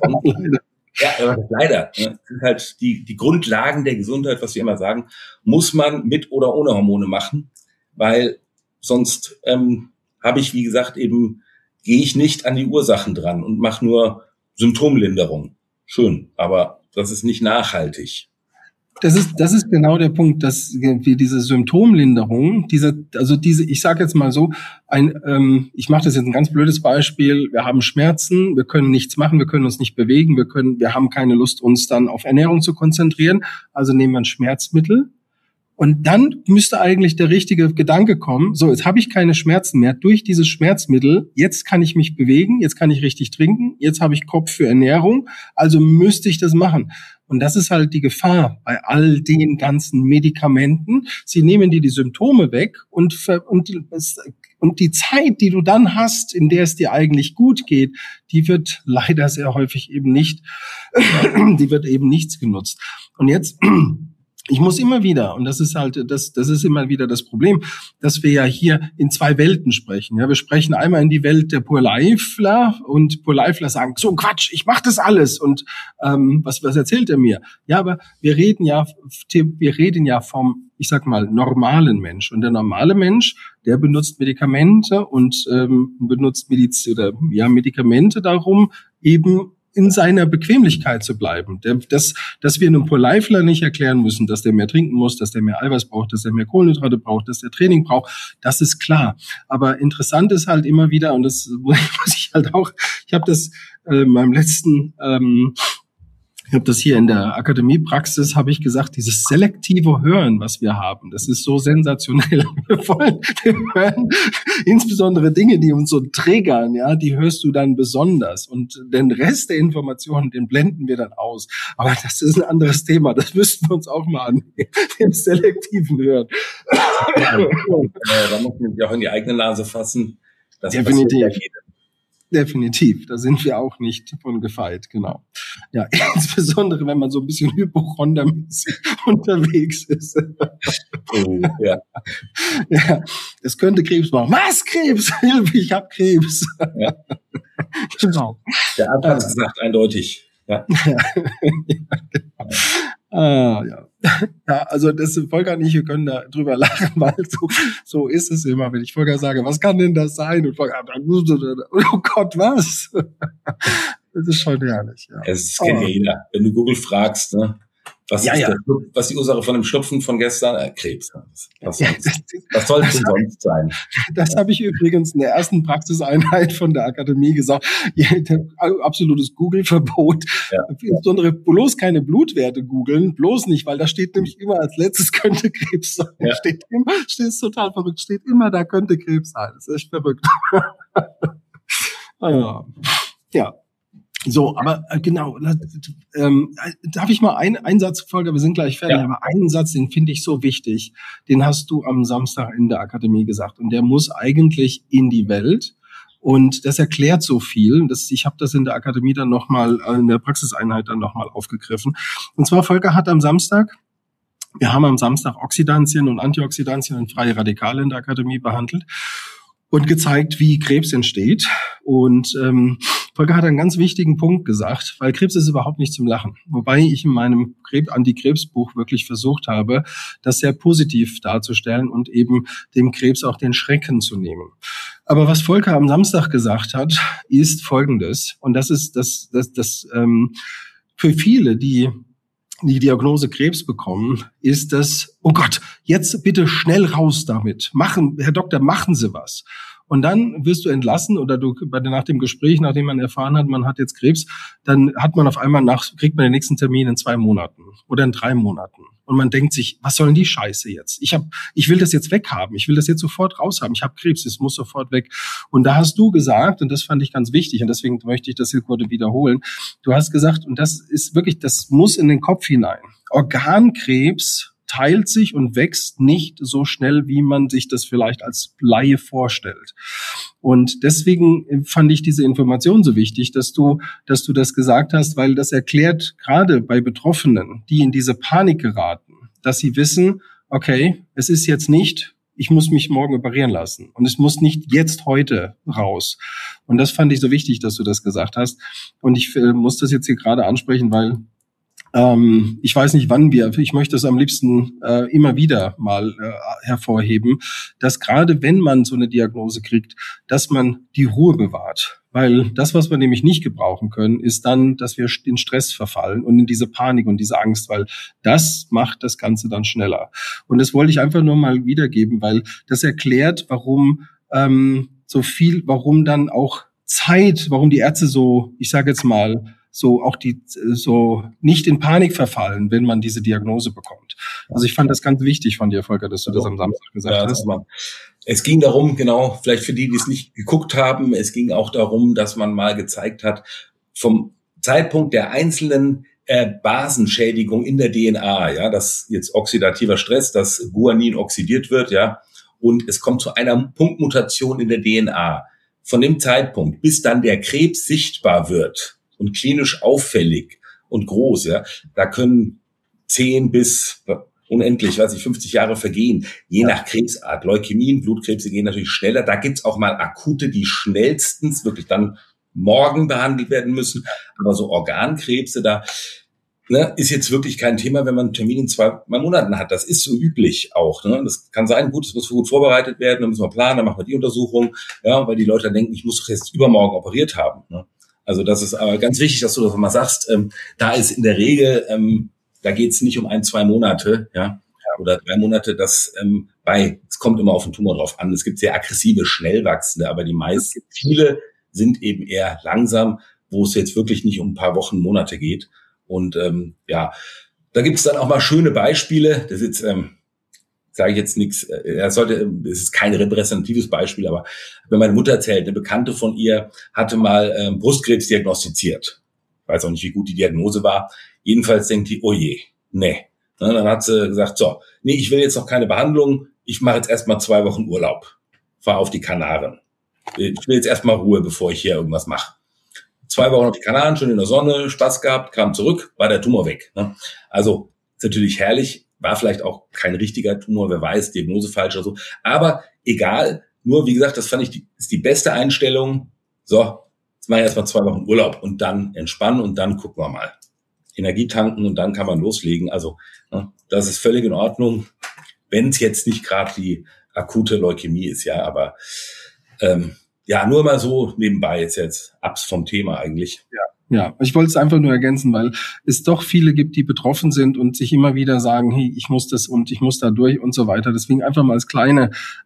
Ja, aber leider. Das sind halt die Grundlagen der Gesundheit, was wir immer sagen, muss man mit oder ohne Hormone machen, weil sonst habe ich, wie gesagt, gehe ich nicht an die Ursachen dran und mache nur Symptomlinderung. Schön, aber das ist nicht nachhaltig. Das ist genau der Punkt, dass wir diese Symptomlinderung, ich sage jetzt mal so, ich mache das jetzt ein ganz blödes Beispiel, wir haben Schmerzen, wir können nichts machen, wir können uns nicht bewegen, wir haben keine Lust, uns dann auf Ernährung zu konzentrieren, also nehmen wir ein Schmerzmittel. Und dann müsste eigentlich der richtige Gedanke kommen, so, jetzt habe ich keine Schmerzen mehr durch dieses Schmerzmittel, jetzt kann ich mich bewegen, jetzt kann ich richtig trinken, jetzt habe ich Kopf für Ernährung, also müsste ich das machen. Und das ist halt die Gefahr bei all den ganzen Medikamenten. Sie nehmen dir die Symptome weg und die Zeit, die du dann hast, in der es dir eigentlich gut geht, die wird leider sehr häufig eben nicht genutzt. Und jetzt ich muss immer wieder, und das ist immer wieder das Problem, dass wir ja hier in 2 Welten sprechen. Ja, wir sprechen einmal in die Welt der Pur-Lifler und Pur-Lifler sagen, so Quatsch, ich mache das alles und was erzählt er mir? Ja, aber wir reden ja vom, ich sag mal, normalen Mensch. Und der normale Mensch, der benutzt Medikamente und benutzt Medikamente darum, eben in seiner Bequemlichkeit zu bleiben. Dass wir einem Pur-Lifler nicht erklären müssen, dass der mehr trinken muss, dass der mehr Eiweiß braucht, dass der mehr Kohlenhydrate braucht, dass der Training braucht, das ist klar. Aber interessant ist halt immer wieder, und das muss ich halt auch, ich habe das in meinem letzten Ich habe das hier in der Akademiepraxis, habe ich gesagt, dieses selektive Hören, was wir haben, das ist so sensationell. Wir hören insbesondere Dinge, die uns so triggern, ja, die hörst du dann besonders. Und den Rest der Informationen, den blenden wir dann aus. Aber das ist ein anderes Thema. Das müssten wir uns auch mal annehmen, dem selektiven Hören. Da muss man sich auch in die eigene Nase fassen. Das Definitiv. Definitiv, da sind wir auch nicht von gefeit, genau. Ja, insbesondere, wenn man so ein bisschen hypochondermäßig unterwegs ist. Oh, ja. Ja, es könnte Krebs machen. Was? Krebs? Hilfe, ich habe Krebs. Ja. Genau. Der Arzt hat es gesagt, eindeutig. Ja. Ja, genau. Ja. Ja, also das Volker und ich, wir können da drüber lachen, weil so ist es immer, wenn ich Volker sage, was kann denn das sein? Und Volker, oh Gott, was? Das ist schon herrlich. Ja. Das kennt ja jeder. Wenn du Google fragst, ne, was ist die Ursache von dem Schnupfen von gestern? Krebs. Was soll es denn sonst sein? Das habe ich übrigens in der ersten Praxiseinheit von der Akademie gesagt. Absolutes Google-Verbot. Ja. Insbesondere bloß keine Blutwerte googeln. Bloß nicht, weil da steht nämlich immer als letztes könnte Krebs sein. Ja. Steht total verrückt. Steht immer, da könnte Krebs sein. Das ist echt verrückt. Ja. So, aber genau, darf ich mal einen Satz folgen, wir sind gleich fertig, ja. Aber einen Satz, den finde ich so wichtig, den hast du am Samstag in der Akademie gesagt und der muss eigentlich in die Welt und das erklärt so viel. Ich habe das in der Akademie dann nochmal, in der Praxiseinheit dann nochmal aufgegriffen. Und zwar Volker hat wir haben am Samstag Oxidantien und Antioxidantien und freie Radikale in der Akademie behandelt und gezeigt, wie Krebs entsteht. Und Volker hat einen ganz wichtigen Punkt gesagt, weil Krebs ist überhaupt nicht zum Lachen. Wobei ich in meinem Anti-Krebs-Buch wirklich versucht habe, das sehr positiv darzustellen und eben dem Krebs auch den Schrecken zu nehmen. Aber was Volker am Samstag gesagt hat, ist Folgendes. Und das ist das für viele, die Diagnose Krebs bekommen, ist das, oh Gott, jetzt bitte schnell raus damit. Herr Doktor, machen Sie was. Und dann wirst du entlassen oder nach dem Gespräch, nachdem man erfahren hat, man hat jetzt Krebs, dann hat man auf einmal kriegt man den nächsten Termin in 2 Monaten oder in 3 Monaten. Und man denkt sich, was soll denn die Scheiße jetzt? Ich will das jetzt weghaben. Ich will das jetzt sofort raushaben. Ich habe Krebs, es muss sofort weg. Und da hast du gesagt, und das fand ich ganz wichtig, und deswegen möchte ich das hier kurz wiederholen. Du hast gesagt, und das ist wirklich, das muss in den Kopf hinein. Organkrebs teilt sich und wächst nicht so schnell, wie man sich das vielleicht als Laie vorstellt. Und deswegen fand ich diese Information so wichtig, dass du das gesagt hast, weil das erklärt gerade bei Betroffenen, die in diese Panik geraten, dass sie wissen, okay, es ist jetzt nicht, ich muss mich morgen operieren lassen und es muss nicht jetzt heute raus. Und das fand ich so wichtig, dass du das gesagt hast. Und ich muss das jetzt hier gerade ansprechen, weil ich weiß nicht, ich möchte es am liebsten immer wieder mal hervorheben, dass gerade wenn man so eine Diagnose kriegt, dass man die Ruhe bewahrt. Weil das, was wir nämlich nicht gebrauchen können, ist dann, dass wir in Stress verfallen und in diese Panik und diese Angst, weil das macht das Ganze dann schneller. Und das wollte ich einfach nur mal wiedergeben, weil das erklärt, warum warum dann auch warum die Ärzte so, ich sage jetzt mal, so nicht in Panik verfallen, wenn man diese Diagnose bekommt. Also ich fand das ganz wichtig von dir, Volker, dass du das am Samstag gesagt hast. Es ging darum, genau, vielleicht für die es nicht geguckt haben, es ging auch darum, dass man mal gezeigt hat, vom Zeitpunkt der einzelnen Basenschädigung in der DNA, ja, dass jetzt oxidativer Stress, dass Guanin oxidiert wird, ja, und es kommt zu einer Punktmutation in der DNA. Von dem Zeitpunkt, bis dann der Krebs sichtbar wird, und klinisch auffällig und groß, ja, da können 10 bis unendlich, 50 Jahre vergehen, je nach Krebsart. Leukämien, Blutkrebse gehen natürlich schneller. Da gibt's auch mal akute, die schnellstens wirklich dann morgen behandelt werden müssen. Aber so Organkrebse, da ist jetzt wirklich kein Thema, wenn man einen Termin in 2 Monaten hat. Das ist so üblich auch. Ne? Das kann sein, gut, es muss gut vorbereitet werden, dann müssen wir planen, dann machen wir die Untersuchung, ja, weil die Leute dann denken, ich muss doch jetzt übermorgen operiert haben. Ne? Also das ist aber ganz wichtig, dass du das mal sagst. Da ist in der Regel, da geht es nicht um 1-2 Monate, ja, oder 3 Monate. Es kommt immer auf den Tumor drauf an. Es gibt sehr aggressive, schnell wachsende, aber viele sind eben eher langsam, wo es jetzt wirklich nicht um ein paar Wochen, Monate geht. Und da gibt es dann auch mal schöne Beispiele. Das ist jetzt sage ich jetzt nichts, es ist kein repräsentatives Beispiel, aber wenn meine Mutter erzählt, eine Bekannte von ihr hatte mal Brustkrebs diagnostiziert. Ich weiß auch nicht, wie gut die Diagnose war. Jedenfalls denkt die, oh je, nee. Dann hat sie gesagt, so, nee, ich will jetzt noch keine Behandlung, ich mache jetzt erstmal 2 Wochen Urlaub, fahre auf die Kanaren. Ich will jetzt erstmal Ruhe, bevor ich hier irgendwas mache. 2 Wochen auf die Kanaren, schön in der Sonne, Spaß gehabt, kam zurück, war der Tumor weg. Also ist natürlich herrlich, war vielleicht auch kein richtiger Tumor, wer weiß, Diagnose falsch oder so. Aber egal, nur wie gesagt, das fand ich ist die beste Einstellung. So, jetzt mache ich erstmal 2 Wochen Urlaub und dann entspannen und dann gucken wir mal. Energie tanken und dann kann man loslegen. Also das ist völlig in Ordnung, wenn es jetzt nicht gerade die akute Leukämie ist, ja, aber nur mal so nebenbei jetzt ab vom Thema eigentlich. Ja, ich wollte es einfach nur ergänzen, weil es doch viele gibt, die betroffen sind und sich immer wieder sagen, hey, ich muss das und ich muss da durch und so weiter. Deswegen einfach mal als kleine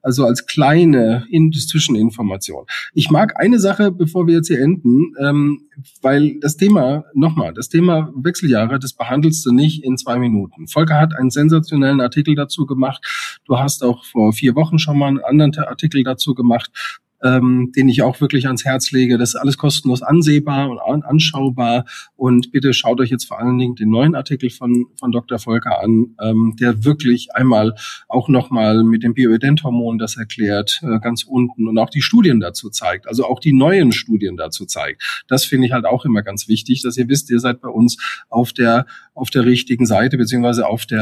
Zwischeninformation. Ich mag eine Sache, bevor wir jetzt hier enden, weil das Thema Wechseljahre, das behandelst du nicht in 2 Minuten. Volker hat einen sensationellen Artikel dazu gemacht. Du hast auch vor 4 Wochen schon mal einen anderen Artikel dazu gemacht, den ich auch wirklich ans Herz lege. Das ist alles kostenlos ansehbar und anschaubar. Und bitte schaut euch jetzt vor allen Dingen den neuen Artikel von Dr. Volker an, der wirklich einmal auch nochmal mit dem Bioidenthormon das erklärt, ganz unten, und auch die Studien dazu zeigt, also auch die neuen Studien dazu zeigt. Das finde ich halt auch immer ganz wichtig, dass ihr wisst, ihr seid bei uns auf der richtigen Seite, beziehungsweise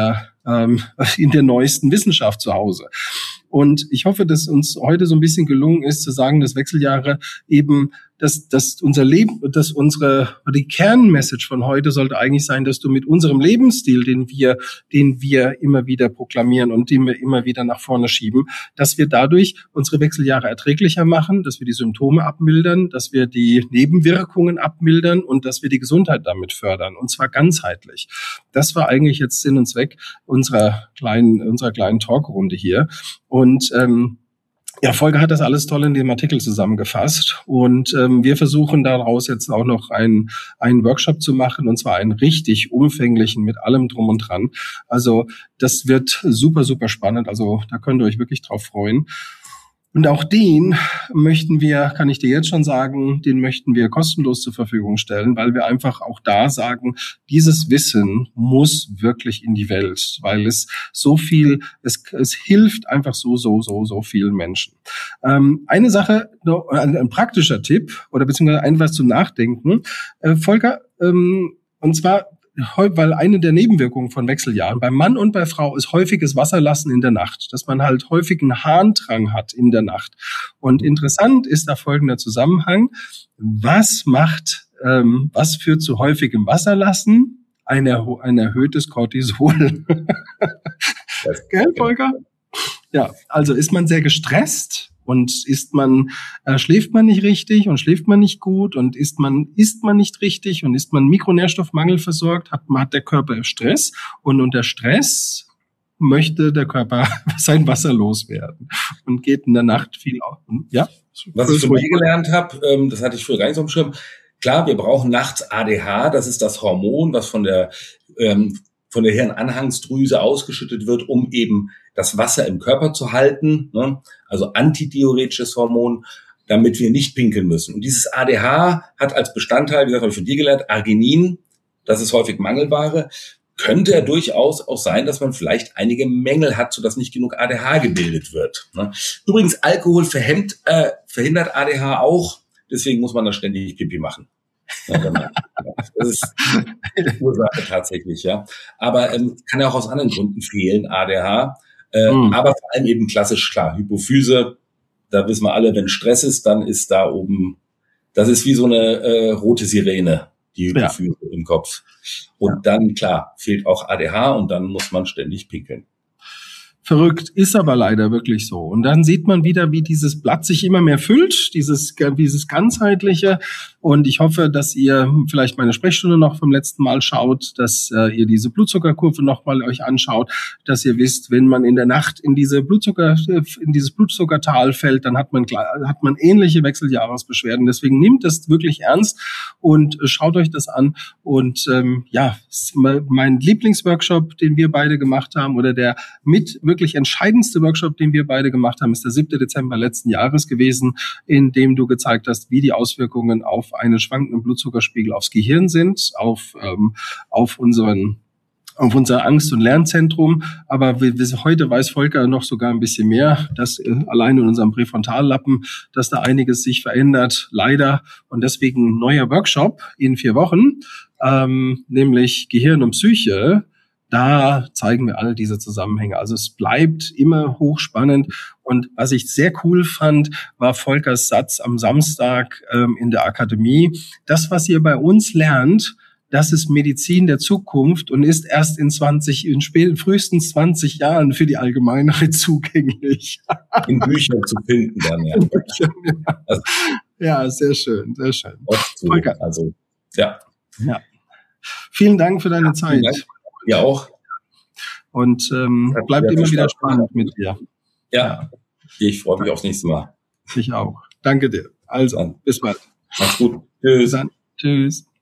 in der neuesten Wissenschaft zu Hause. Und ich hoffe, dass uns heute so ein bisschen gelungen ist, zu sagen, dass Wechseljahre eben, dass unser Leben, die Kernmessage von heute sollte eigentlich sein, dass du mit unserem Lebensstil, den wir immer wieder proklamieren und den wir immer wieder nach vorne schieben, dass wir dadurch unsere Wechseljahre erträglicher machen, dass wir die Symptome abmildern, dass wir die Nebenwirkungen abmildern und dass wir die Gesundheit damit fördern, und zwar ganzheitlich. Das war eigentlich jetzt Sinn und Zweck unserer kleinen Talkrunde hier. Und Volker hat das alles toll in dem Artikel zusammengefasst, und wir versuchen daraus jetzt auch noch einen Workshop zu machen, und zwar einen richtig umfänglichen mit allem drum und dran. Also das wird super, super spannend, also da könnt ihr euch wirklich drauf freuen. Und auch den kann ich dir jetzt schon sagen, den möchten wir kostenlos zur Verfügung stellen, weil wir einfach auch da sagen, dieses Wissen muss wirklich in die Welt, weil es es hilft einfach so vielen Menschen. Eine Sache, ein praktischer Tipp oder beziehungsweise etwas zum Nachdenken, Volker, und zwar, weil eine der Nebenwirkungen von Wechseljahren bei Mann und bei Frau ist häufiges Wasserlassen in der Nacht, dass man halt häufigen Harndrang hat in der Nacht. Und interessant ist da folgender Zusammenhang: Was führt zu häufigem Wasserlassen? Ein erhöhtes Cortisol. Gell, Volker? Ja, also ist man sehr gestresst und schläft man nicht richtig und schläft man nicht gut und isst man nicht richtig und ist man Mikronährstoffmangel versorgt, hat der Körper Stress, und unter Stress möchte der Körper sein Wasser loswerden und geht in der Nacht viel auf. Ja? Was ich von dir gelernt habe, das hatte ich früher gar nicht so am Schirm. Klar, wir brauchen nachts ADH, das ist das Hormon, was von der Hirnanhangsdrüse ausgeschüttet wird, um eben das Wasser im Körper zu halten, ne? Also antidiuretisches Hormon, damit wir nicht pinkeln müssen. Und dieses ADH hat als Bestandteil, wie gesagt, habe ich von dir gelernt, Arginin, das ist häufig Mangelware. Könnte ja durchaus auch sein, dass man vielleicht einige Mängel hat, sodass nicht genug ADH gebildet wird, ne? Übrigens, Alkohol verhindert ADH auch, deswegen muss man da ständig Pipi machen. Das ist die Ursache tatsächlich, ja. Aber kann ja auch aus anderen Gründen fehlen, ADH. Aber vor allem eben klassisch, klar, Hypophyse, da wissen wir alle, wenn Stress ist, dann ist da oben, das ist wie so eine rote Sirene, die Hypophyse im Kopf. Und dann, klar, fehlt auch ADH und dann muss man ständig pinkeln. Verrückt, ist aber leider wirklich so. Und dann sieht man wieder, wie dieses Blatt sich immer mehr füllt, dieses ganzheitliche. Und ich hoffe, dass ihr vielleicht meine Sprechstunde noch vom letzten Mal schaut, dass ihr diese Blutzuckerkurve nochmal euch anschaut, dass ihr wisst, wenn man in der Nacht in dieses Blutzuckertal fällt, dann hat man ähnliche Wechseljahresbeschwerden. Deswegen nehmt das wirklich ernst und schaut euch das an. Und mein Lieblingsworkshop, den wir beide gemacht haben, oder der mit wirklich entscheidendste Workshop, den wir beide gemacht haben, ist der 7. Dezember letzten Jahres gewesen, in dem du gezeigt hast, wie die Auswirkungen auf einen schwankenden Blutzuckerspiegel aufs Gehirn sind, auf unser Angst- und Lernzentrum. Aber heute weiß Volker noch sogar ein bisschen mehr, dass allein in unserem Präfrontallappen, dass da einiges sich verändert, leider. Und deswegen neuer Workshop in 4 Wochen, nämlich Gehirn und Psyche. Da zeigen wir all diese Zusammenhänge. Also es bleibt immer hochspannend. Und was ich sehr cool fand, war Volkers Satz am Samstag in der Akademie. Das, was ihr bei uns lernt, das ist Medizin der Zukunft und ist erst in frühestens 20 Jahren für die Allgemeinheit zugänglich. In Büchern zu finden dann, ja. Also, ja, sehr schön, sehr schön. Volker. Also, ja. Vielen Dank für deine Zeit. Vielen Dank. Ja, auch. Und bleibt immer wieder spannend mit dir. Ja, ich freue mich aufs nächste Mal. Ich auch. Danke dir. Also, bis bald. Mach's gut. Tschüss. Bis dann. Tschüss.